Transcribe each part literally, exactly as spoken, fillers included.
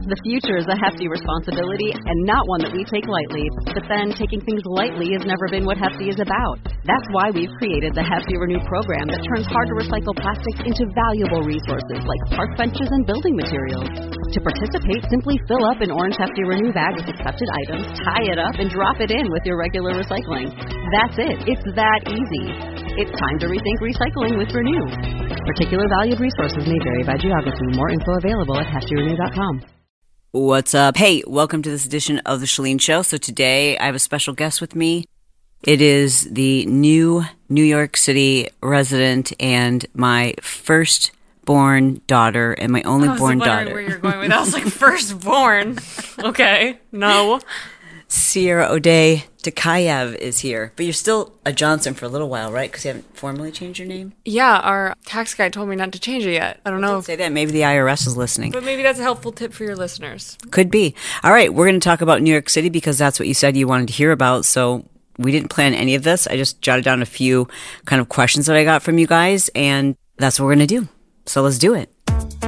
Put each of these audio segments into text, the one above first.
The future is a hefty responsibility and not one that we take lightly. But then, taking things lightly has never been what Hefty is about. That's why we've created the Hefty Renew program that turns hard-to-recycle plastics into valuable resources like park benches and building materials. To participate, simply fill up an orange Hefty Renew bag with accepted items, tie it up, and drop it in with your regular recycling. That's it. It's that easy. It's time to rethink recycling with Renew. Particular valued resources may vary by geography. More info available at hefty renew dot com. What's up? Hey, welcome to this edition of The Chalene Show. So today I have a special guest with me. It is the new New York City resident and my firstborn daughter and my only born daughter. I was wondering where you're going with that. I was like, firstborn. Okay, no. Sierra O'Day Tokayev is here. But you're still a Johnson for a little while, right? Because you haven't formally changed your name? Yeah, our tax guy told me not to change it yet. I don't know. Don't say that. Maybe the I R S is listening. But maybe that's a helpful tip for your listeners. Could be. All right, we're going to talk about New York City because that's what you said you wanted to hear about. So we didn't plan any of this. I just jotted down a few kind of questions that I got from you guys, and that's what we're going to do. So let's do it.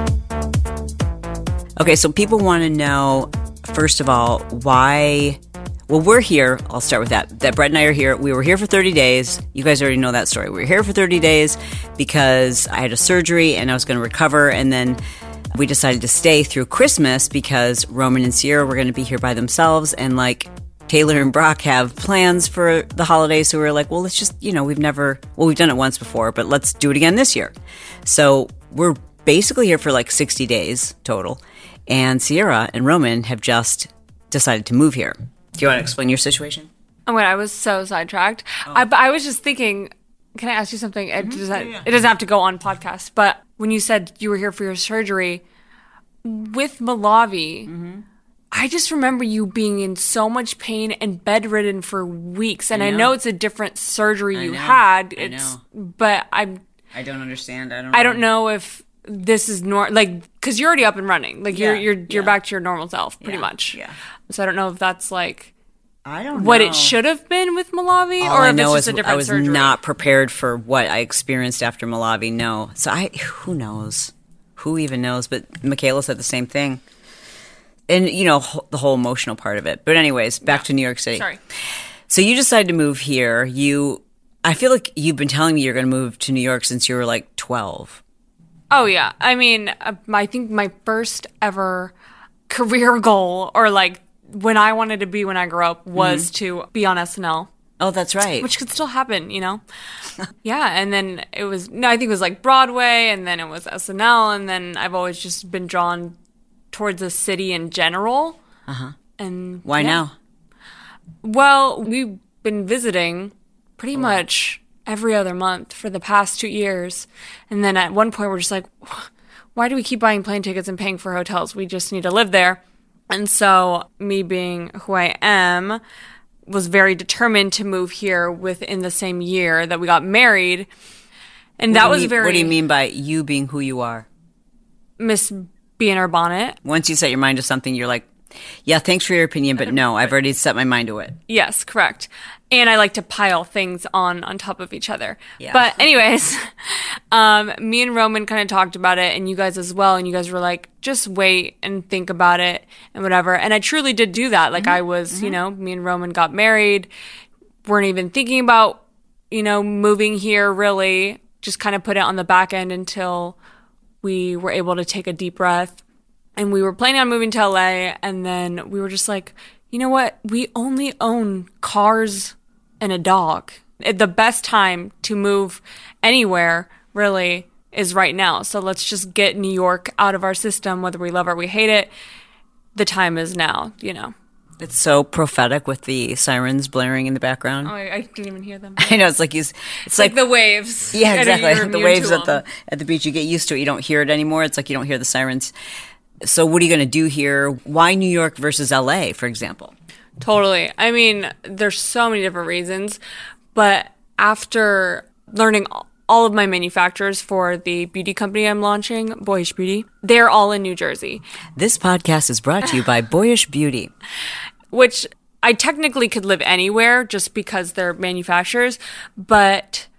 Okay, so people want to know, first of all, why... Well, we're here. I'll start with that. That Brett and I are here. We were here for thirty days. You guys already know that story. We were here for thirty days because I had a surgery and I was going to recover. And then we decided to stay through Christmas because Roman and Sierra were going to be here by themselves. And like Taylor and Brock have plans for the holidays. So we were like, well, let's just, you know, we've never, well, we've done it once before, but let's do it again this year. So we're basically here for like sixty days total. And Sierra and Roman have just decided to move here. Do you want to explain your situation? Oh, wait, I was so sidetracked. Oh. I, I was just thinking, can I ask you something? It, mm-hmm. does that, yeah, yeah. it doesn't have to go on podcast, but when you said you were here for your surgery, with Malavi, mm-hmm. I just remember you being in so much pain and bedridden for weeks. And I know, I know it's a different surgery I you know. had. It's, I know. But I'm... I don't understand. I don't I don't know if this is normal, like, because you're already up and running. Like, yeah, you're you're you're yeah. back to your normal self, pretty yeah. much. Yeah. So I don't know if that's like I don't know. what it should have been with Malavi, All or I if know it's just is a different I was surgery. not prepared for what I experienced after Malavi. No, so I who knows, who even knows? But Michaela said the same thing, and you know the whole emotional part of it. But anyways, back yeah. to New York City. Sorry. So you decided to move here. You, I feel like you've been telling me you're going to move to New York since you were like twelve. Oh, yeah. I mean, I think my first ever career goal, or like when I wanted to be when I grew up, was mm-hmm. to be on S N L. Oh, that's right. Which could still happen, you know? Yeah, and then it was, no, I think it was like Broadway, and then it was S N L, and then I've always just been drawn towards the city in general. Uh-huh. And why yeah. now? Well, we've been visiting pretty oh. much every other month for the past two years. And then at one point we're just like, why do we keep buying plane tickets and paying for hotels? We just need to live there. And so me being who I am, was very determined to move here within the same year that we got married. And what that was mean, very... What do you mean by you being who you are? Miss B in her bonnet. Once you set your mind to something, you're like, yeah, thanks for your opinion, but no, I've already set my mind to it. Yes, correct. And I like to pile things on on top of each other. Yeah. But anyways, um, me and Roman kind of talked about it, and you guys as well, and you guys were like, just wait and think about it and whatever. And I truly did do that. Like mm-hmm. I was, mm-hmm. you know, me and Roman got married, weren't even thinking about, you know, moving here really, just kind of put it on the back end until we were able to take a deep breath. And we were planning on moving to L A, and then we were just like, you know what? We only own cars and a dog. The best time to move anywhere, really, is right now. So let's just get New York out of our system, whether we love it or we hate it. The time is now, you know. It's so prophetic with the sirens blaring in the background. Oh, I, I didn't even hear them. I know, it's like you, it's, it's like, like the waves. Yeah, exactly. The waves at the at the beach, you get used to it. You don't hear it anymore. It's like you don't hear the sirens. So what are you going to do here? Why New York versus L A, for example? Totally. I mean, there's so many different reasons. But after learning all of my manufacturers for the beauty company I'm launching, Boyish Beauty, they're all in New Jersey. This podcast is brought to you by Boyish Beauty. Which I technically could live anywhere just because they're manufacturers. But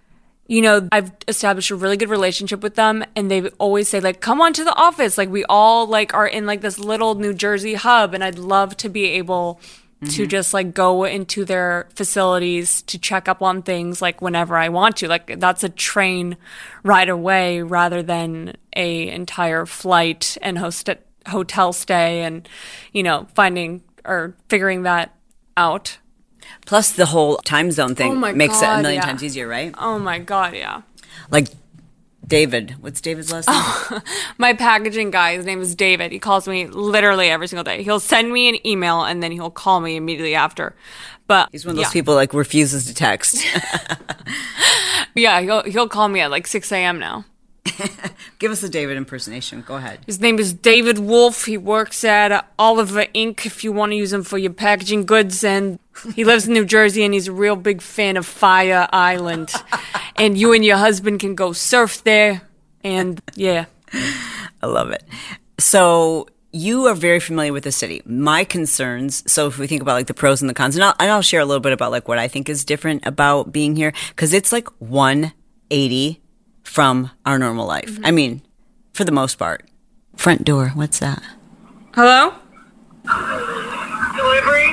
you know, I've established a really good relationship with them, and they always say, like, come on to the office. Like, we all, like, are in, like, this little New Jersey hub, and I'd love to be able mm-hmm. to just, like, go into their facilities to check up on things, like, whenever I want to. Like, that's a train ride away rather than a entire flight and host- hotel stay and, you know, finding or figuring that out. Plus, the whole time zone thing oh makes God, it a million yeah. times easier, right? Oh, my God, yeah. Like David. What's David's last name? Oh, my packaging guy, his name is David. He calls me literally every single day. He'll send me an email, and then he'll call me immediately after. But he's one of those yeah. people, like, refuses to text. Yeah, he'll, he'll call me at, like, six a.m. now. Give us a David impersonation. Go ahead. His name is David Wolf. He works at Oliver Incorporated if you want to use him for your packaging goods. And he lives in New Jersey, and he's a real big fan of Fire Island. And you and your husband can go surf there. And, yeah. I love it. So you are very familiar with the city. My concerns, so if we think about, like, the pros and the cons, and I'll, and I'll share a little bit about, like, what I think is different about being here, because it's, like, one eighty from our normal life. Mm-hmm. I mean, for the most part. Front door, what's that? Hello? Delivery?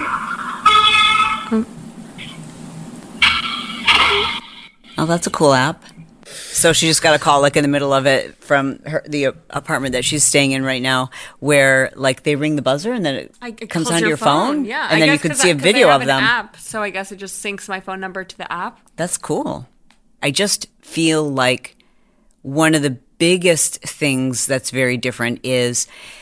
Oh, that's a cool app. So she just got a call, like, in the middle of it from her, the apartment that she's staying in right now, where, like, they ring the buzzer and then it, I, it comes calls onto your phone. phone. Yeah, and I then you guess could 'cause see I, a video I have of them. An app, so I guess it just syncs my phone number to the app. That's cool. I just feel like one of the biggest things that's very different is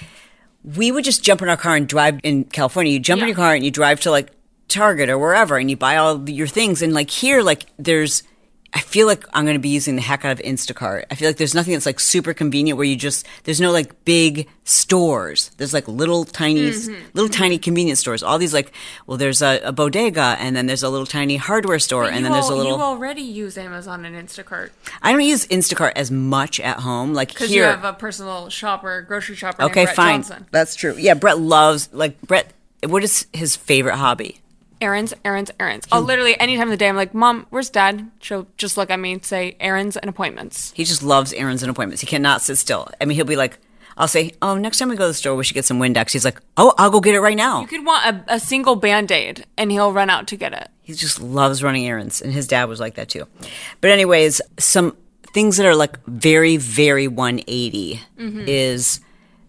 we would just jump in our car and drive in California. You jump yeah. in your car and you drive to, like, Target or wherever, and you buy all your things. And, like, here, like, there's, I feel like I'm going to be using the heck out of Instacart. I feel like there's nothing that's, like, super convenient where you just, there's no, like, big stores. There's, like, little tiny, mm-hmm. little mm-hmm. tiny convenience stores. All these, like, well, there's a, a bodega, and then there's a little tiny hardware store, and then there's a little. You already use Amazon and Instacart. I don't use Instacart as much at home. Like, because here, you have a personal shopper, grocery shopper. Okay, named Brett fine. Johnson. That's true. Yeah, Brett loves, like, Brett, what is his favorite hobby? Errands, errands, errands. Oh, literally any time of the day, I'm like, Mom, where's Dad? She'll just look at me and say, errands and appointments. He just loves errands and appointments. He cannot sit still. I mean, he'll be like, I'll say, oh, next time we go to the store, we should get some Windex. He's like, oh, I'll go get it right now. You could want a, a single Band-Aid, and he'll run out to get it. He just loves running errands, and his dad was like that too. But anyways, some things that are, like, very, very one eighty mm-hmm. is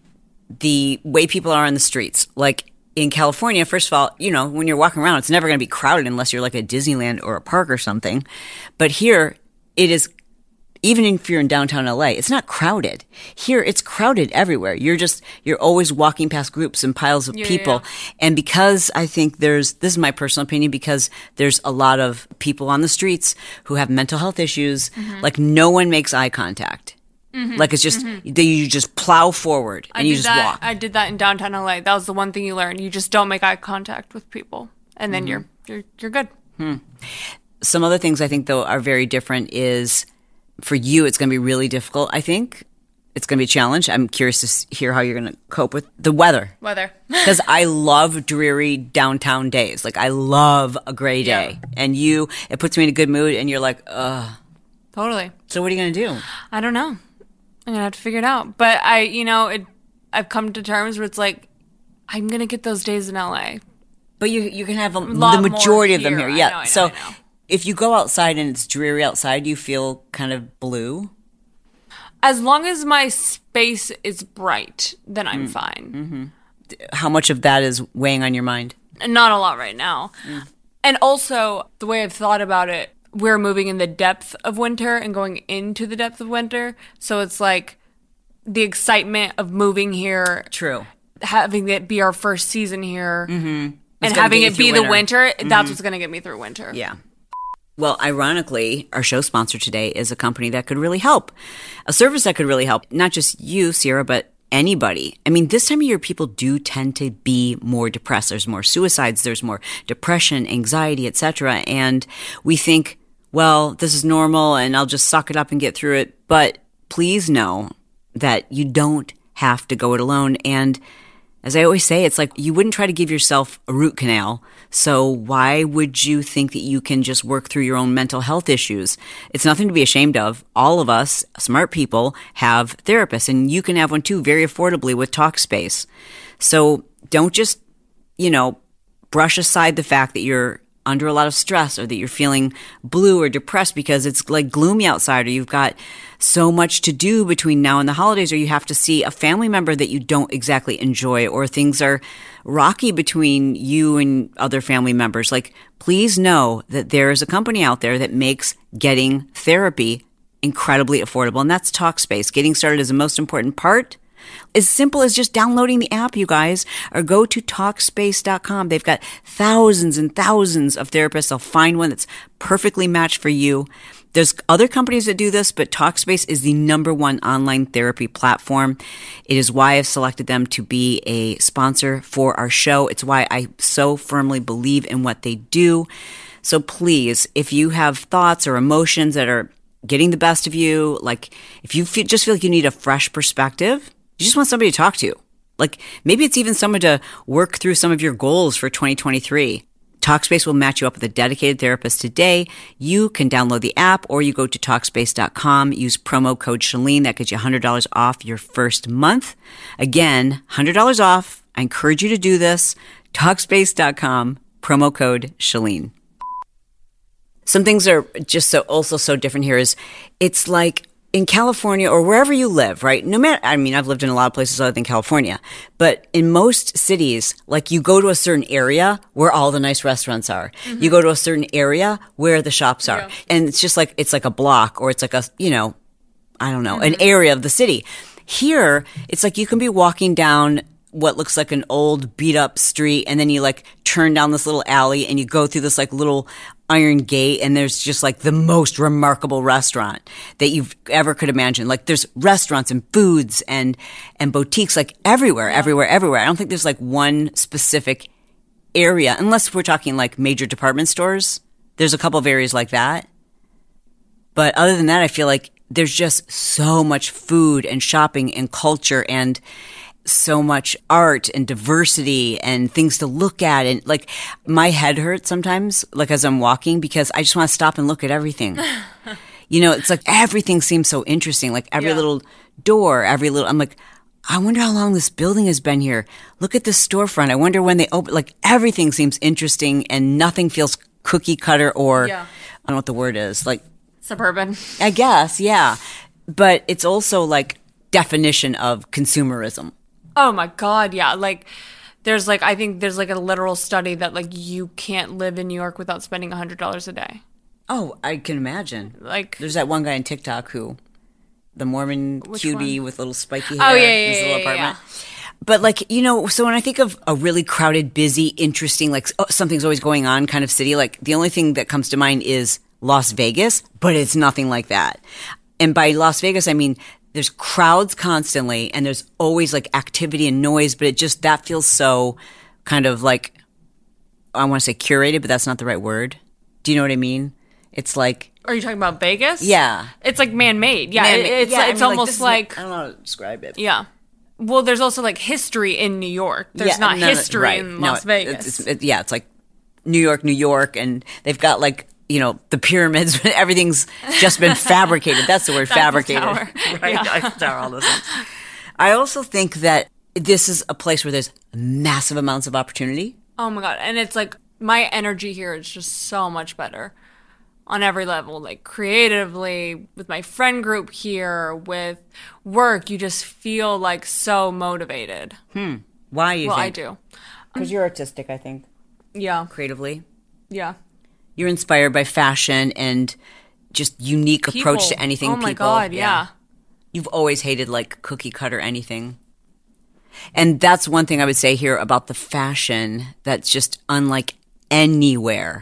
the way people are on the streets. Like, in California, first of all, you know, when you're walking around, it's never going to be crowded unless you're like at Disneyland or a park or something. But here, it is, even if you're in downtown L A, it's not crowded. Here, it's crowded everywhere. You're just, you're always walking past groups and piles of yeah, people. Yeah. And because I think there's, this is my personal opinion, because there's a lot of people on the streets who have mental health issues, mm-hmm. like, no one makes eye contact. Mm-hmm, like, it's just, mm-hmm. they, you just plow forward and I you did just that, walk. I did that in downtown L A. That was the one thing you learn. You just don't make eye contact with people, and then mm-hmm. you're you're you're good. Hmm. Some other things I think, though, are very different is, for you, it's going to be really difficult, I think. It's going to be a challenge. I'm curious to hear how you're going to cope with the weather. Weather. Because I love dreary downtown days. Like, I love a gray day. Yeah. And you, it puts me in a good mood, and you're like, ugh. Totally. So what are you going to do? I don't know. I'm going to have to figure it out. But I, you know, it, I've come to terms where it's like, I'm going to get those days in L A. But you you can have a, the majority of them here. Yeah. I know, I know, so I know. If you go outside and it's dreary outside, you feel kind of blue? As long as my space is bright, then I'm mm. fine. Mm-hmm. How much of that is weighing on your mind? Not a lot right now. Mm. And also, the way I've thought about it, we're moving in the depth of winter and going into the depth of winter. So it's like the excitement of moving here. True. Having it be our first season here. Mm-hmm. And having it be winter. the winter, mm-hmm. that's what's going to get me through winter. Yeah. Well, ironically, our show sponsor today is a company that could really help. A service that could really help, not just you, Sierra, but anybody. I mean, this time of year, people do tend to be more depressed. There's more suicides, there's more depression, anxiety, et cetera. And we think, well, this is normal and I'll just suck it up and get through it. But please know that you don't have to go it alone. And as I always say, it's like you wouldn't try to give yourself a root canal. So why would you think that you can just work through your own mental health issues? It's nothing to be ashamed of. All of us, smart people, have therapists, and you can have one too very affordably with Talkspace. So don't just, you know, brush aside the fact that you're under a lot of stress or that you're feeling blue or depressed because it's like gloomy outside, or you've got so much to do between now and the holidays, or you have to see a family member that you don't exactly enjoy, or things are rocky between you and other family members. Like, please know that there is a company out there that makes getting therapy incredibly affordable, and that's Talkspace. Getting started is the most important part. As simple as just downloading the app, you guys, or go to Talkspace dot com. They've got thousands and thousands of therapists. They'll find one that's perfectly matched for you. There's other companies that do this, but Talkspace is the number one online therapy platform. It is why I've selected them to be a sponsor for our show. It's why I so firmly believe in what they do. So please, if you have thoughts or emotions that are getting the best of you, like if you feel, just feel like you need a fresh perspective, you just want somebody to talk to. Like maybe it's even someone to work through some of your goals for twenty twenty-three. Talkspace will match you up with a dedicated therapist today. You can download the app, or you go to Talkspace dot com, use promo code Chalene. That gets you one hundred dollars off your first month. Again, one hundred dollars off. I encourage you to do this. Talkspace dot com, promo code Chalene. Some things are just so also so different here is it's like in California or wherever you live, right? No matter, I mean, I've lived in a lot of places other than California, but in most cities, like you go to a certain area where all the nice restaurants are. Mm-hmm. You go to a certain area where the shops are. Yeah. And it's just like, it's like a block, or it's like a, you know, I don't know, mm-hmm. an area of the city. Here, it's like you can be walking down what looks like an old beat up street, and then you like turn down this little alley and you go through this like little iron gate, and there's just like the most remarkable restaurant that you've ever could imagine. Like there's restaurants and foods and and boutiques like everywhere, yeah. everywhere, everywhere. I don't think there's like one specific area, unless we're talking like major department stores. There's a couple of areas like that. But other than that, I feel like there's just so much food and shopping and culture and so much art and diversity and things to look at. And like my head hurts sometimes, like as I'm walking, because I just want to stop and look at everything. You know, it's like everything seems so interesting. Like every yeah. little door, every little, I'm like, I wonder how long this building has been here. Look at this storefront. I wonder when they open. Like everything seems interesting and nothing feels cookie cutter or yeah. I don't know what the word is. Like suburban. I guess, yeah. But it's also like definition of consumerism. Oh my God, yeah. Like there's like, I think there's like a literal study that like you can't live in New York without spending one hundred dollars a day. Oh, I can imagine. Like there's that one guy on TikTok who, the Mormon cutie one? With little spiky hair. Oh, yeah, yeah, his yeah, little yeah, apartment. yeah. But like, you know, so when I think of a really crowded, busy, interesting, like oh, something's always going on kind of city, like the only thing that comes to mind is Las Vegas, but it's nothing like that. And by Las Vegas, I mean there's crowds constantly and there's always like activity and noise, but it just, that feels so kind of like, I want to say curated, but that's not the right word. Do you know what I mean? It's like. Are you talking about Vegas? Yeah. It's like man-made. Yeah. Man-made. It's, yeah, it's I mean, almost like, like. I don't know how to describe it. Yeah. Well, there's also like history in New York. There's yeah, not no, history right. in no, Las Vegas. It's, it's, it, yeah. It's like New York, New York, and they've got like, you know, the pyramids, everything's just been fabricated. That's the word, fabricated. Tower. Right? Yeah. Eiffel Tower, all those things. I also think that this is a place where there's massive amounts of opportunity. Oh my God. And it's like my energy here is just so much better on every level, like creatively, with my friend group here, with work. You just feel like so motivated. Hmm. Why you well, think? Well, I do. Because you're artistic, I think. Yeah. Creatively. Yeah. You're inspired by fashion and just unique people. Approach to anything. Oh my people. God, yeah. yeah. You've always hated like cookie cutter anything. And that's one thing I would say here about the fashion that's just unlike anywhere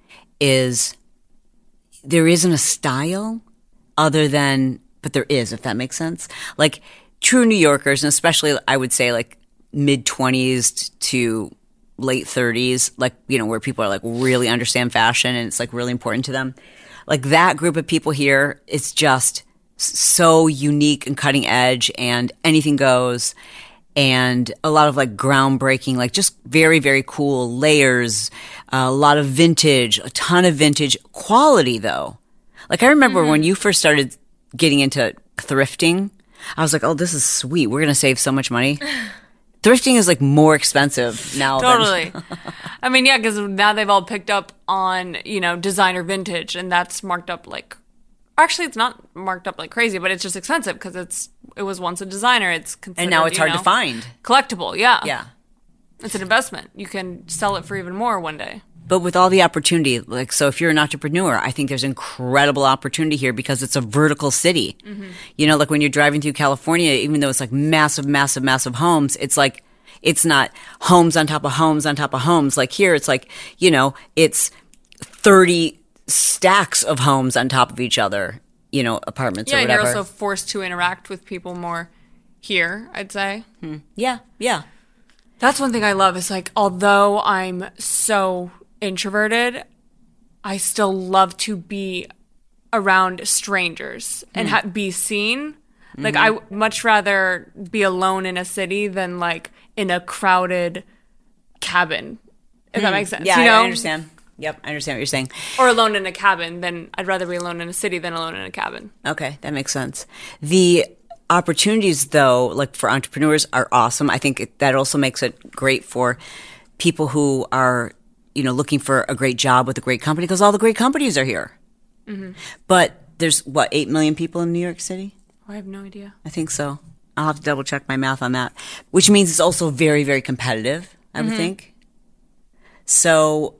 is there isn't a style other than, but there is, if that makes sense. Like true New Yorkers, and especially I would say like mid twenties to late thirties, like, you know, where people are like really understand fashion and it's like really important to them. Like that group of people here, it's just so unique and cutting edge and anything goes. and a lot of like groundbreaking, like just very, very cool layers, uh, a lot of vintage, a ton of vintage quality though. Like I remember mm-hmm. when you first started getting into thrifting, I was like, oh, this is sweet. We're going to save so much money. Thrifting is like more expensive now. Totally. Than- I mean, yeah, because now they've all picked up on, you know, designer vintage, and that's marked up like, actually it's not marked up like crazy, but it's just expensive because it's, it was once a designer. It's considered, and now it's hard know, to find. Collectible, yeah. Yeah. It's an investment. You can sell it for even more one day. But with all the opportunity, like, so if you're an entrepreneur, I think there's incredible opportunity here because it's a vertical city. Mm-hmm. You know, like when you're driving through California, even though it's like massive, massive, massive homes, it's like, it's not homes on top of homes on top of homes. Like here, it's like, you know, it's thirty stacks of homes on top of each other, you know, apartments yeah, or whatever. Yeah, you're also forced to interact with people more here, I'd say. Hmm. Yeah, yeah. That's one thing I love is like, although I'm so introverted, I still love to be around strangers and ha- be seen. Like, mm-hmm. I would much rather be alone in a city than like in a crowded cabin, if mm. that makes sense. Yeah, you know? I understand. Yep, I understand what you're saying. Or alone in a cabin. Then I'd rather be alone in a city than alone in a cabin. Okay, that makes sense. The opportunities, though, like for entrepreneurs, are awesome. I think it, that also makes it great for people who are, you know, looking for a great job with a great company because all the great companies are here. Mm-hmm. But there's, what, eight million people in New York City? Oh, I have no idea. I think so. I'll have to double check my math on that, which means it's also very, very competitive, I would mm-hmm. think. So,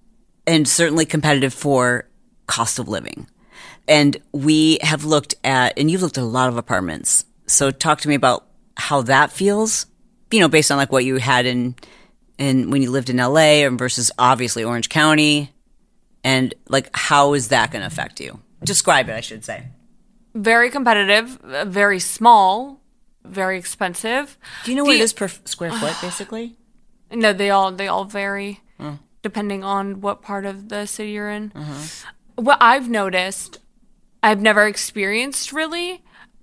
and certainly competitive for cost of living. And we have looked at, and you've looked at a lot of apartments. So talk to me about how that feels, you know, based on like what you had in, in when you lived in L A versus obviously Orange County. And like, how is that going to affect you? Describe it, I should say. Very competitive, very small, very expensive. Do you know what it is per square foot, basically? No, they all they all vary oh. depending on what part of the city you're in. Uh-huh. What I've noticed, I've never experienced really,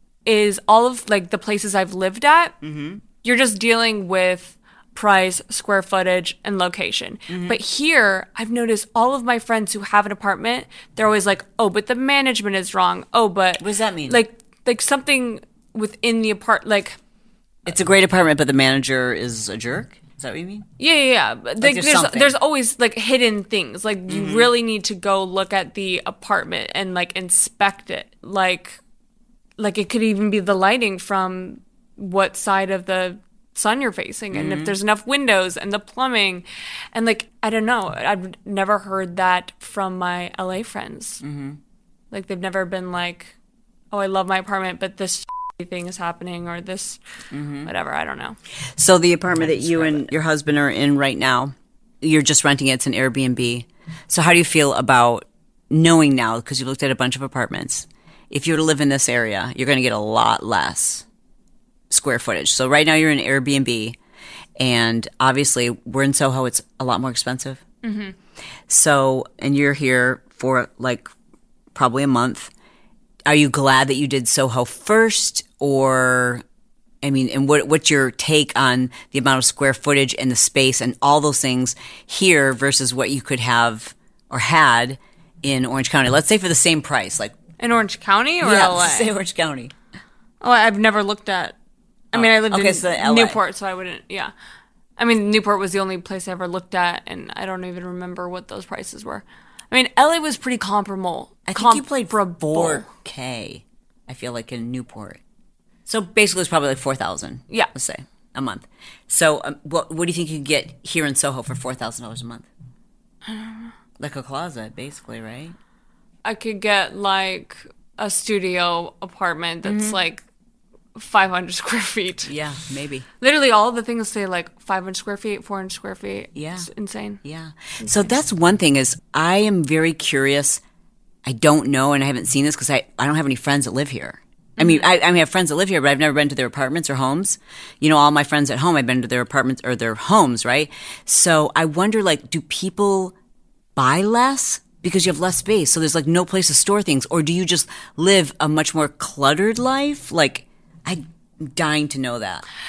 is all of like the places I've lived at. Mm-hmm. You're just dealing with price, square footage, and location. Mm-hmm. But here, I've noticed all of my friends who have an apartment, they're always like, oh, but the management is wrong. Oh, but... What does that mean? Like, like something within the apart, like... It's a great apartment, but the manager is a jerk? Is that what you mean? Yeah, yeah, yeah. Like, like there's, there's, there's always, like, hidden things. Like, you mm-hmm. really need to go look at the apartment and, like, inspect it. Like, like it could even be the lighting from what side of the sun you're facing and mm-hmm. if there's enough windows and the plumbing and like I don't know, I've never heard that from my L A friends. Mm-hmm. Like they've never been like, oh, I love my apartment but this thing is happening or this mm-hmm. whatever, I don't know. So the apartment that you and it. your husband are in right now, you're just renting it, it's an Airbnb. So how do you feel about knowing now, because you looked at a bunch of apartments, if you were to live in this area you're going to get a lot less square footage. So right now you're in Airbnb, and obviously we're in Soho. It's a lot more expensive. Mm-hmm. So, and you're here for like probably a month. Are you glad that you did Soho first, or I mean, and what what's your take on the amount of square footage and the space and all those things here versus what you could have or had in Orange County? Let's say for the same price, like in Orange County or yeah, L A? Let's say Orange County. Oh, I've never looked at. I mean, I lived okay, in so L A. Newport, so I wouldn't, yeah. I mean, Newport was the only place I ever looked at, and I don't even remember what those prices were. I mean, L A was pretty comparable. I think you played for four K, I feel like, in Newport. So basically it's probably like four thousand dollars, yeah. let's say, a month. So um, what, what do you think you could get here in Soho for four thousand dollars a month? Like a closet, basically, right? I could get, like, a studio apartment that's, mm-hmm. like, five hundred square feet. Yeah, maybe. Literally all the things say like five hundred square feet, four hundred square feet. Yeah. It's insane. Yeah. Insane. So that's one thing is I am very curious. I don't know, and I haven't seen this because I, I don't have any friends that live here. Mm-hmm. I mean, I, I have friends that live here, but I've never been to their apartments or homes. You know, all my friends at home, I've been to their apartments or their homes, right? So I wonder, like, do people buy less because you have less space? So there's like no place to store things, or do you just live a much more cluttered life? Like, I'm dying to know that.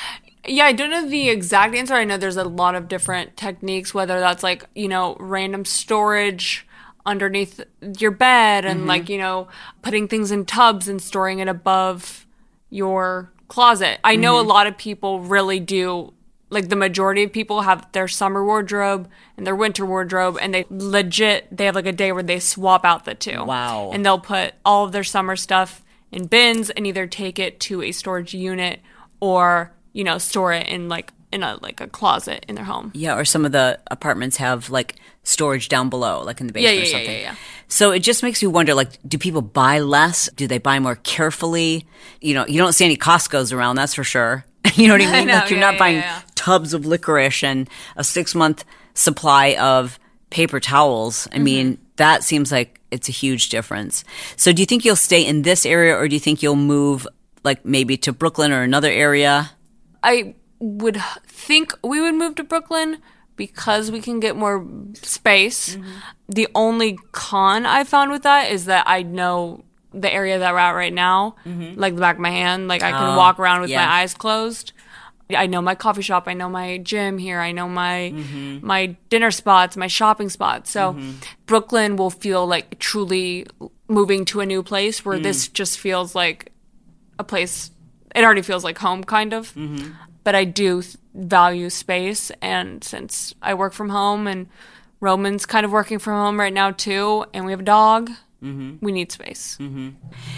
Yeah, I don't know the exact answer. I know there's a lot of different techniques, whether that's like, you know, random storage underneath your bed and mm-hmm. like, you know, putting things in tubs and storing it above your closet. I know mm-hmm. a lot of people really do, like the majority of people have their summer wardrobe and their winter wardrobe, and they legit, they have like a day where they swap out the two. Wow. And they'll put all of their summer stuff in bins and either take it to a storage unit or, you know, store it in like in a like a closet in their home. Yeah, or some of the apartments have like storage down below, like in the basement yeah, yeah, or something. Yeah, yeah, yeah. So it just makes me wonder, like, do people buy less? Do they buy more carefully? You know, you don't see any Costco's around, that's for sure. You know what I mean? I know, like you're yeah, not yeah, buying yeah. tubs of licorice and a six month supply of paper towels. I mm-hmm. mean, that seems like it's a huge difference. So do you think you'll stay in this area, or do you think you'll move like maybe to Brooklyn or another area? I would think we would move to Brooklyn because we can get more space. Mm-hmm. The only con I found with that is that I know the area that we're at right now, mm-hmm. like the back of my hand. Like I can oh, walk around with yeah. my eyes closed. I know my coffee shop. I know my gym here. I know my mm-hmm. my dinner spots, my shopping spots. So mm-hmm. Brooklyn will feel like truly moving to a new place, where mm. this just feels like a place. It already feels like home, kind of. Mm-hmm. But I do th- value space, and since I work from home and Roman's kind of working from home right now too, and we have a dog, mm-hmm. we need space. Mm-hmm.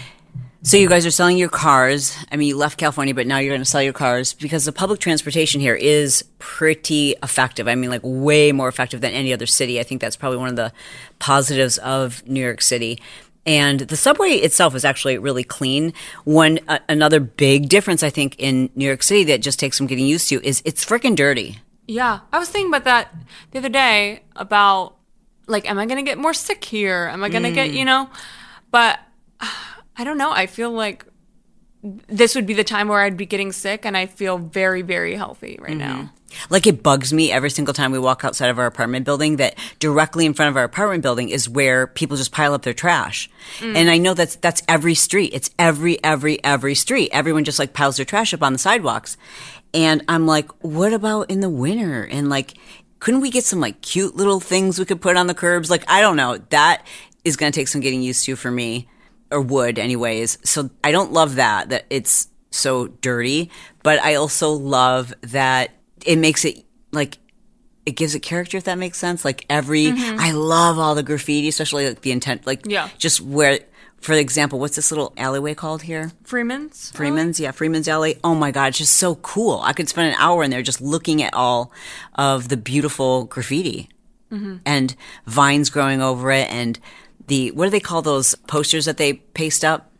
So you guys are selling your cars. I mean, you left California, but now you're going to sell your cars because the public transportation here is pretty effective. I mean, like way more effective than any other city. I think that's probably one of the positives of New York City. And the subway itself is actually really clean. One uh, another big difference, I think, in New York City that just takes some getting used to is it's freaking dirty. Yeah. I was thinking about that the other day about, like, am I going to get more sick here? Am I going to mm. get, you know? But I don't know. I feel like this would be the time where I'd be getting sick, and I feel very, very healthy right mm-hmm. now. Like, it bugs me every single time we walk outside of our apartment building that directly in front of our apartment building is where people just pile up their trash. Mm. And I know that's that's every street. It's every, every, every street. Everyone just, like, piles their trash up on the sidewalks. And I'm like, what about in the winter? And, like, couldn't we get some, like, cute little things we could put on the curbs? Like, I don't know. That is going to take some getting used to for me. Or would anyways. So I don't love that, that it's so dirty, but I also love that it makes it, like, it gives it character, if that makes sense. Like every, mm-hmm. I love all the graffiti, especially like the intent, like yeah. just where, for example, what's this little alleyway called here? Freeman's? Freeman's, yeah, Freeman's Alley. Oh my God, it's just so cool. I could spend an hour in there just looking at all of the beautiful graffiti mm-hmm. and vines growing over it, and the, what do they call those posters that they paste up?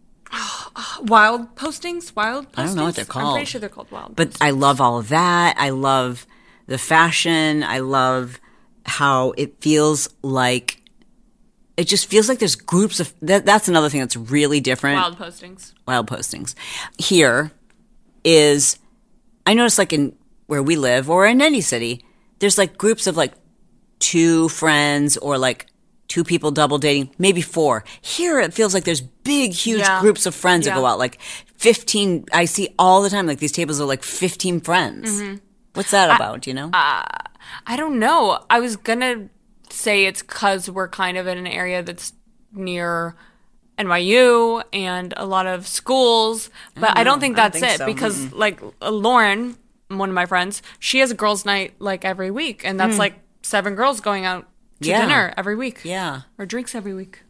Wild postings? Wild postings? I don't know what they're called. I'm pretty sure they're called wild But postings. I love all of that. I love the fashion. I love how it feels like, it just feels like there's groups of, that, that's another thing that's really different. Wild postings. Wild postings. Here is, I notice like in where we live or in any city, there's like groups of like two friends or like two people double dating, maybe four. Here it feels like there's big, huge yeah. groups of friends yeah. that go out. Like fifteen, I see all the time, like these tables are like fifteen friends. Mm-hmm. What's that about, I, do you know? Uh, I don't know. I was going to say it's because we're kind of in an area that's near N Y U and a lot of schools, but I don't, I don't think that's don't think it so. Because mm-mm. like uh, Lauren, one of my friends, she has a girls' night like every week, and that's mm. like seven girls going out to yeah. dinner every week. Yeah. Or drinks every week.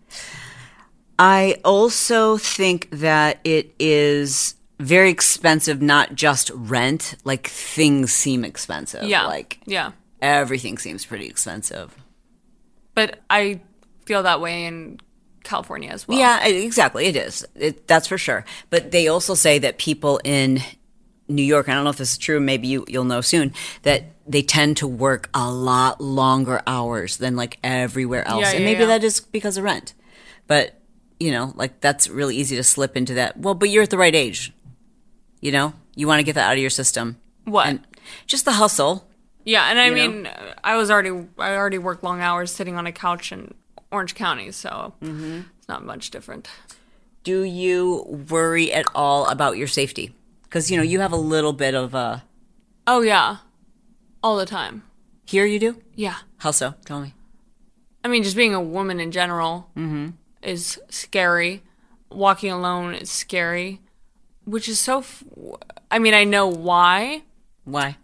I also think that it is very expensive, not just rent. Like, things seem expensive. Yeah. Like, yeah. everything seems pretty expensive. But I feel that way in California as well. Yeah, exactly. It is. It, that's for sure. But they also say that people in New York, I don't know if this is true, maybe you, you'll know soon, that they tend to work a lot longer hours than like everywhere else. Yeah, yeah, and maybe yeah. that is because of rent. But, you know, like that's really easy to slip into that. Well, but you're at the right age. You know? You want to get that out of your system. What? And just the hustle. Yeah, and I mean, know? I was already, I already worked long hours sitting on a couch in Orange County, so mm-hmm. it's not much different. Do you worry at all about your safety? Because, you know, you have a little bit of a... Oh, yeah. All the time. Here you do? Yeah. How so? Tell me. I mean, just being a woman in general mm-hmm. is scary. Walking alone is scary. Which is so... F- I mean, I know why. Why?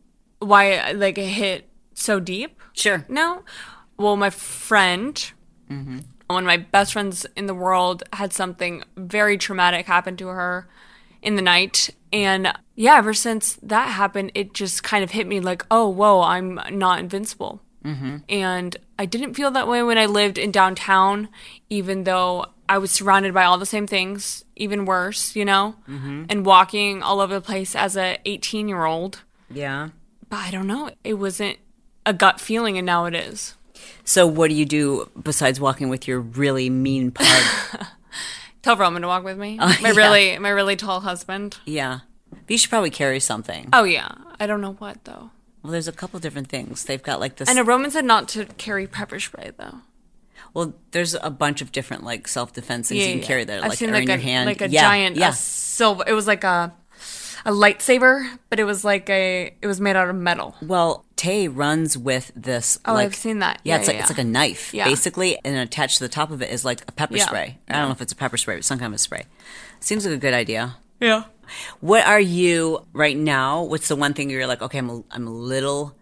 Why, like, it hit so deep. Sure. No? Well, my friend... Mm-hmm. One of my best friends in the world had something very traumatic happen to her in the night. And yeah, ever since that happened, it just kind of hit me like, oh, whoa, I'm not invincible. Mm-hmm. And I didn't feel that way when I lived in downtown, even though I was surrounded by all the same things, even worse, you know, mm-hmm. and walking all over the place as a eighteen-year-old. Yeah. But I don't know. It wasn't a gut feeling, and now it is. So what do you do besides walking with your really mean pug? Tell Roman to walk with me. Uh, my yeah. really, my really tall husband. Yeah. But you should probably carry something. Oh, yeah. I don't know what, though. Well, there's a couple different things. They've got like this... I know Roman said not to carry pepper spray, though. Well, there's a bunch of different like self-defense things yeah, you can yeah. carry that I've like seen are like in a, your hand. like a yeah, giant yeah. a silver. It was like a a lightsaber, but it was like a it was made out of metal. Well, Tay runs with this. Oh, like, I've seen that. Yeah, Yeah, it's yeah, like it's yeah. like a knife, Yeah. basically, and attached to the top of it is like a pepper Yeah. spray. I don't know if it's a pepper spray, but some kind of a spray. Seems like a good idea. Yeah. What are you right now? What's the one thing you're like? Okay, I'm a, I'm a little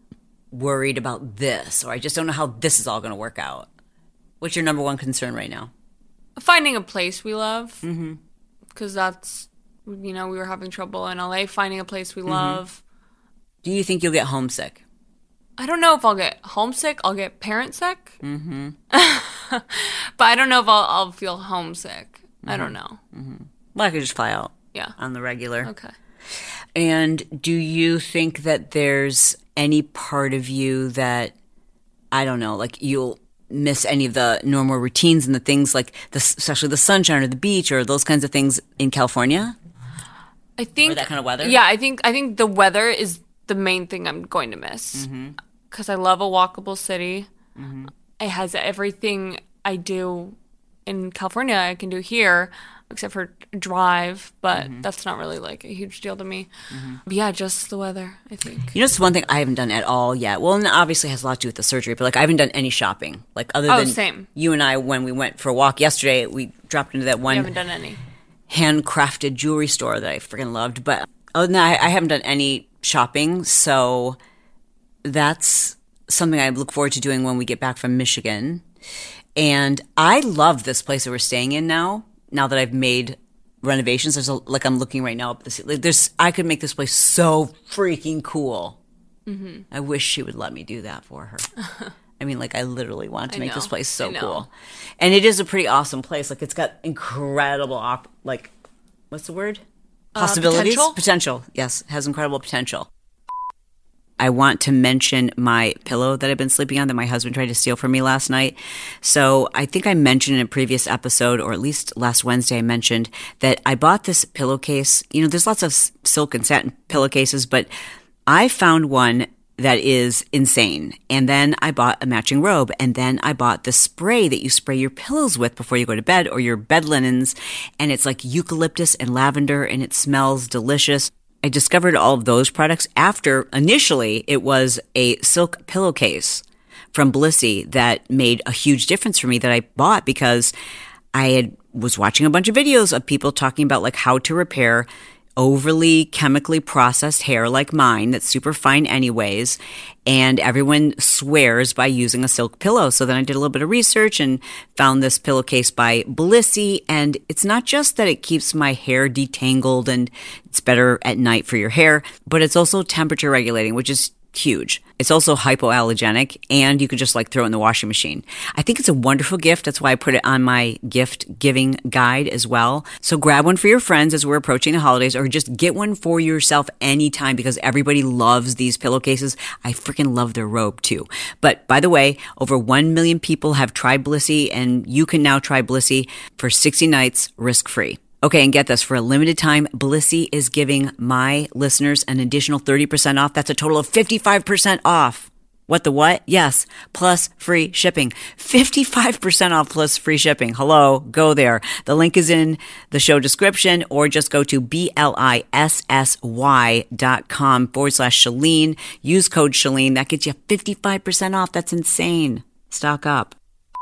worried about this, or I just don't know how this is all going to work out. What's your number one concern right now? Finding a place we love, because mm-hmm. that's you know we were having trouble in L A finding a place we mm-hmm. love. Do you think you'll get homesick? I don't know if I'll get homesick. I'll get parent sick. Mm-hmm. But I don't know if I'll, I'll feel homesick. Mm-hmm. I don't know. Mm-hmm. Well, I could just fly out. Yeah. On the regular. Okay. And do you think that there's any part of you that, I don't know, like you'll miss any of the normal routines and the things like, the, especially the sunshine or the beach or those kinds of things in California? I think. Or that kind of weather? Yeah, I think I think the weather is the main thing I'm going to miss. Because mm-hmm. I love a walkable city. Mm-hmm. It has everything I do in California I can do here, except for drive, but mm-hmm. that's not really like a huge deal to me. Mm-hmm. But yeah, just the weather, I think. You know, it's one thing I haven't done at all yet. Well, and obviously it has a lot to do with the surgery, but like I haven't done any shopping. Like other oh, than same. You and I, when we went for a walk yesterday, we dropped into that one You haven't done any. handcrafted jewelry store that I freaking loved. But other than that, I, I haven't done any shopping, so that's something I look forward to doing when we get back from Michigan. And I love this place that we're staying in now. Now that I've made renovations, there's a, like I'm looking right now up this. Like there's, I could make this place so freaking cool. Mm-hmm. I wish she would let me do that for her. I mean, like I literally want to I make know. this place so I know. cool, and it is a pretty awesome place. Like it's got incredible, op- like what's the word? Possibilities, Uh, potential? potential. Yes, has incredible potential. I want to mention my pillow that I've been sleeping on that my husband tried to steal from me last night. So I think I mentioned in a previous episode, or at least last Wednesday, I mentioned that I bought this pillowcase. You know, there's lots of silk and satin pillowcases, but I found one that is insane. And then I bought a matching robe, and then I bought the spray that you spray your pillows with before you go to bed, or your bed linens. And it's like eucalyptus and lavender, and it smells delicious. I discovered all of those products after initially it was a silk pillowcase from Blissy that made a huge difference for me that I bought because I had was watching a bunch of videos of people talking about like how to repair overly chemically processed hair like mine that's super fine anyways, and everyone swears by using a silk pillow. So then I did a little bit of research and found this pillowcase by Blissy, and it's not just that it keeps my hair detangled and it's better at night for your hair, but it's also temperature regulating, which is huge. It's also hypoallergenic, and you could just like throw it in the washing machine. I think it's a wonderful gift. That's why I put it on my gift giving guide as well. So grab one for your friends as we're approaching the holidays, or just get one for yourself anytime because everybody loves these pillowcases. I freaking love their robe too. But by the way, over one million people have tried Blissy, and you can now try Blissy for sixty nights risk-free. Okay, and get this, for a limited time, Blissy is giving my listeners an additional thirty percent off. That's a total of fifty-five percent off. What the what? Yes, plus free shipping. fifty-five percent off plus free shipping. Hello, go there. The link is in the show description, or just go to B-L-I-S-S-Y dot com forward slash Chalene. Use code Chalene. That gets you fifty-five percent off. That's insane. Stock up.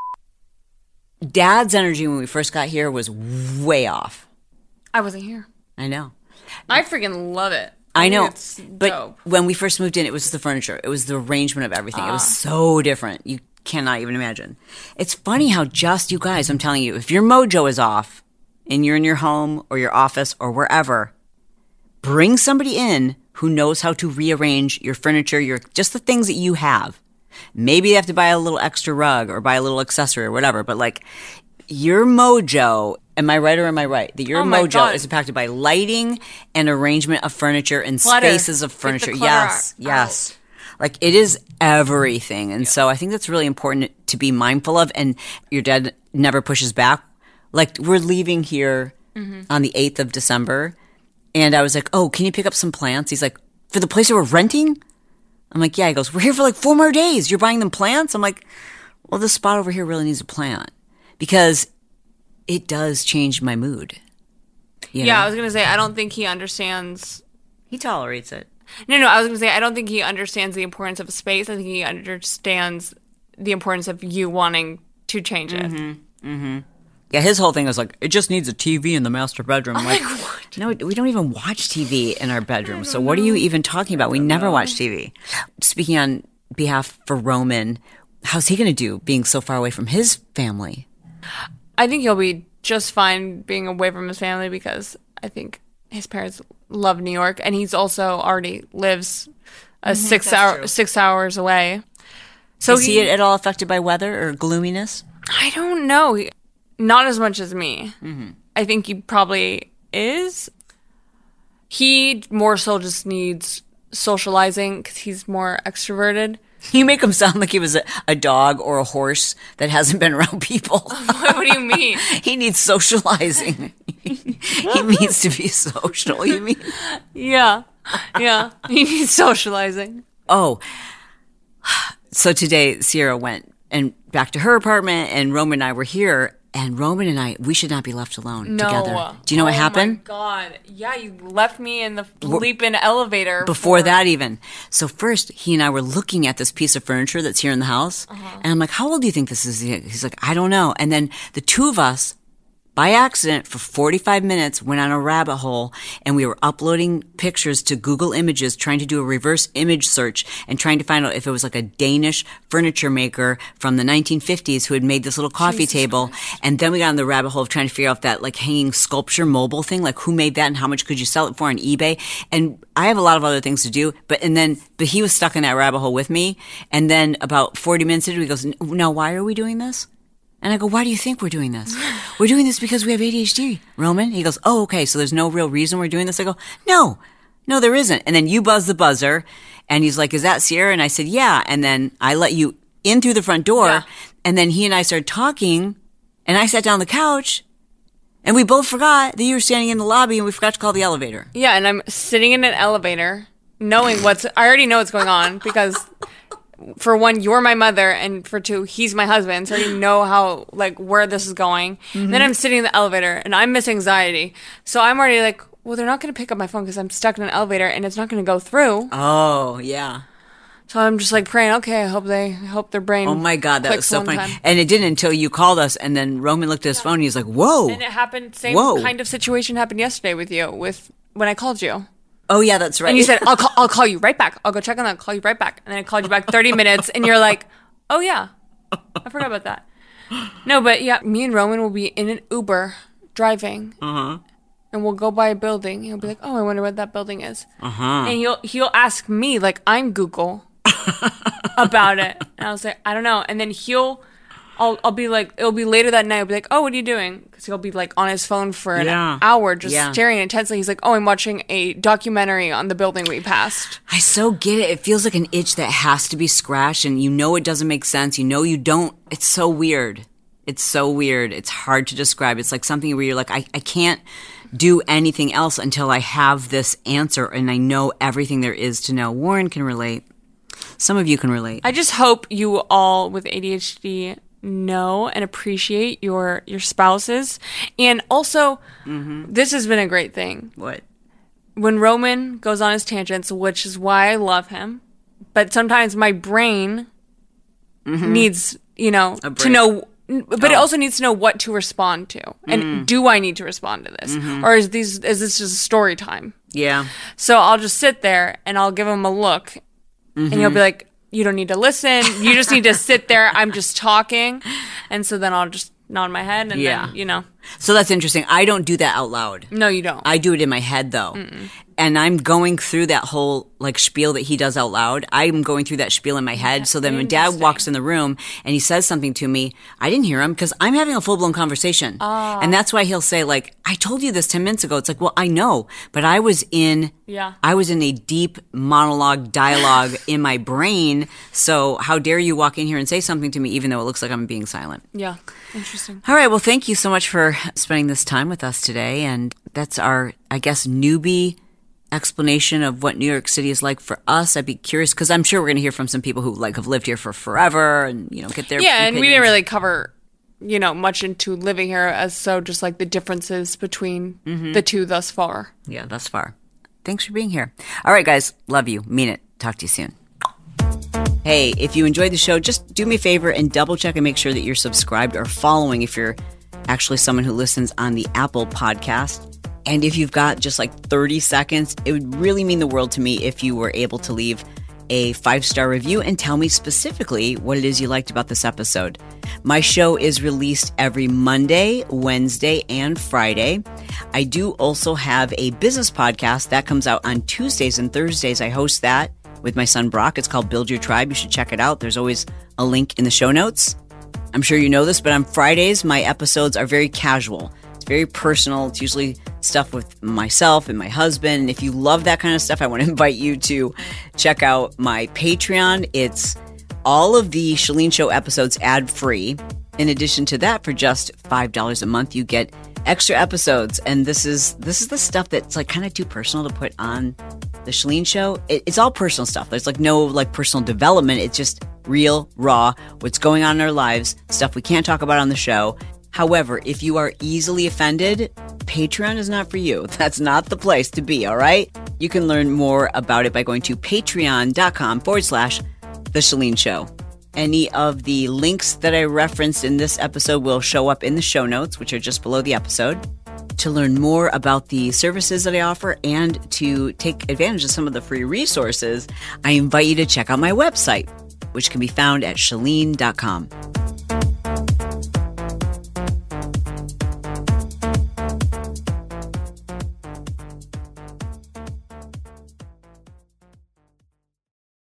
Dad's energy when we first got here was way off. I wasn't here. I know. I freaking love it. I know, it's but dope. when we first moved in, it was the furniture. It was the arrangement of everything. It was so different. You cannot even imagine. It's funny how just you guys, I'm telling you, if your mojo is off and you're in your home or your office or wherever, bring somebody in who knows how to rearrange your furniture, your just the things that you have. Maybe you have to buy a little extra rug or buy a little accessory or whatever, but like your mojo, am I right or am I right? That your Oh my mojo God. is impacted by lighting and arrangement of furniture and Clutter. spaces of Get the furniture. clutter Yes, out. yes. Like it is everything. And so I think that's really important to be mindful of. And your dad never pushes back. Like we're leaving here Mm-hmm. on the eighth of December. And I was like, oh, can you pick up some plants? He's like, for the place that we're renting? I'm like, yeah. He goes, we're here for like four more days. You're buying them plants? I'm like, well, this spot over here really needs a plant. Because it does change my mood. You Yeah, know? I was going to say, I don't think he understands. He tolerates it. No, no, I was going to say, I don't think he understands the importance of space. I think he understands the importance of you wanting to change it. Mm-hmm. Yeah, his whole thing was like, it just needs a T V in the master bedroom. I'm like, what? No, we don't even watch T V in our bedroom. So what are you even talking about? We never watch T V. Speaking on behalf for Roman, how's he going to do being so far away from his family? I think he'll be just fine being away from his family because I think his parents love New York, and he's also already lives a six that's hour true. six hours away. So Is he at all affected by weather or gloominess? I don't know. He- Not as much as me. Mm-hmm. I think he probably is. He more so just needs socializing because he's more extroverted. You make him sound like he was a, a dog or a horse that hasn't been around people. What do you mean? He needs socializing. He needs to be social, you mean? Yeah. Yeah. He needs socializing. Oh, so today Sierra went and back to her apartment, and Roman and I were here, and Roman and I, we should not be left alone No. together. Do you know what happened? Oh my God. Yeah, you left me in the bleeping elevator. Before for- that even. So first, he and I were looking at this piece of furniture that's here in the house, Uh-huh. and I'm like, how old do you think this is? He's like, I don't know. And then the two of us, by accident, for forty-five minutes, went on a rabbit hole, and we were uploading pictures to Google Images, trying to do a reverse image search and trying to find out if it was like a Danish furniture maker from the nineteen fifties who had made this little coffee Jesus table. Christ. And then we got on the rabbit hole of trying to figure out that like hanging sculpture mobile thing, like who made that and how much could you sell it for on eBay. And I have a lot of other things to do, but and then but he was stuck in that rabbit hole with me. And then about forty minutes into it, he goes, "Now why are we doing this?" And I go, why do you think we're doing this? We're doing this because we have A D H D, Roman. He goes, oh, okay, so there's no real reason we're doing this? I go, no, no, there isn't. And then you buzz the buzzer, and he's like, is that Sierra? And I said, yeah. And then I let you in through the front door, Yeah. and then he and I started talking, and I sat down on the couch, and we both forgot that you were standing in the lobby, and we forgot to call the elevator. Yeah, and I'm sitting in an elevator knowing what's. I already know what's going on because. For one, you're my mother, and for two, he's my husband, so I already know how, like, where this is going. Mm-hmm. Then I'm sitting in the elevator, and I'm miss anxiety, so I'm already like, well, they're not going to pick up my phone because I'm stuck in an elevator, and it's not going to go through. Oh, yeah. So I'm just like praying, okay, I hope they, I hope their brain. Oh, my God, that was clicks so one funny. time. And it didn't until you called us, and then Roman looked at his phone, and he was like, whoa. And it happened. Same Whoa. kind of situation happened yesterday with you, with when I called you. Oh, yeah, that's right. And you said, I'll call, I'll call you right back. I'll go check on that. I'll call you right back. And then I called you back thirty minutes, and you're like, oh, yeah. I forgot about that. No, but yeah, me and Roman will be in an Uber driving. Uh-huh. And we'll go by a building. He'll be like, oh, I wonder what that building is. Uh-huh. And he'll, he'll ask me, like, I'm Google, about it. And I'll say, I don't know. And then he'll... I'll, I'll be like, it'll be later that night. I'll be like, oh, what are you doing? Because he'll be like on his phone for an Yeah. hour just Yeah. staring intensely. He's like, oh, I'm watching a documentary on the building we passed. I so get it. It feels like an itch that has to be scratched, and you know it doesn't make sense. You know you don't. It's so weird. It's so weird. It's hard to describe. It's like something where you're like, I, I can't do anything else until I have this answer, and I know everything there is to know. Warren can relate. Some of you can relate. I just hope you all with A D H D know and appreciate your your spouses. And also, mm-hmm. this has been a great thing. What? When Roman goes on his tangents, which is why I love him, but sometimes my brain mm-hmm. needs, you know, to know, but oh. it also needs to know what to respond to. And mm. do I need to respond to this? Mm-hmm. Or is these is this just story time? Yeah. So I'll just sit there and I'll give him a look mm-hmm. and he'll be like, you don't need to listen. You just need to sit there. I'm just talking. And so then I'll just nod my head and yeah. then, you know. So that's interesting. I don't do that out loud. No, you don't. I do it in my head, though. Mm-mm. And I'm going through that whole, like, spiel that he does out loud. I'm going through that spiel in my head. So then when Dad walks in the room and he says something to me, I didn't hear him because I'm having a full-blown conversation. Oh. And that's why he'll say, like, I told you this ten minutes ago. It's like, well, I know. But I was in, yeah. I was in a deep monologue dialogue in my brain. So how dare you walk in here and say something to me even though it looks like I'm being silent? Yeah. Interesting. All right. Well, thank you so much for spending this time with us today. And that's our, I guess, newbie explanation of what New York City is like for us. I'd be curious because I'm sure we're going to hear from some people who like have lived here for forever and, you know, get their yeah. opinions. And we didn't really cover, you know, much into living here as so just like the differences between mm-hmm. the two thus far. Yeah, thus far. Thanks for being here. All right, guys. Love you. Mean it. Talk to you soon. Hey, if you enjoyed the show, just do me a favor and double check and make sure that you're subscribed or following if you're actually someone who listens on the Apple podcast. And if you've got just like thirty seconds, it would really mean the world to me if you were able to leave a five-star review and tell me specifically what it is you liked about this episode. My show is released every Monday, Wednesday, and Friday. I do also have a business podcast that comes out on Tuesdays and Thursdays. I host that with my son Brock. It's called Build Your Tribe. You should check it out. There's always a link in the show notes. I'm sure you know this, but on Fridays, my episodes are very casual. It's very personal. It's usually stuff with myself and my husband. And if you love that kind of stuff, I want to invite you to check out my Patreon. It's all of the Chalene Show episodes ad-free. In addition to that, for just five dollars a month, you get extra episodes. And this is this is the stuff that's like kind of too personal to put on the Chalene Show. It, it's all personal stuff. There's like no like personal development. It's just real, raw, what's going on in our lives, stuff we can't talk about on the show. However, if you are easily offended, Patreon is not for you. That's not the place to be, all right? You can learn more about it by going to patreon.com forward slash The Chalene Show. Any of the links that I referenced in this episode will show up in the show notes, which are just below the episode. To learn more about the services that I offer and to take advantage of some of the free resources, I invite you to check out my website, which can be found at chalene dot com.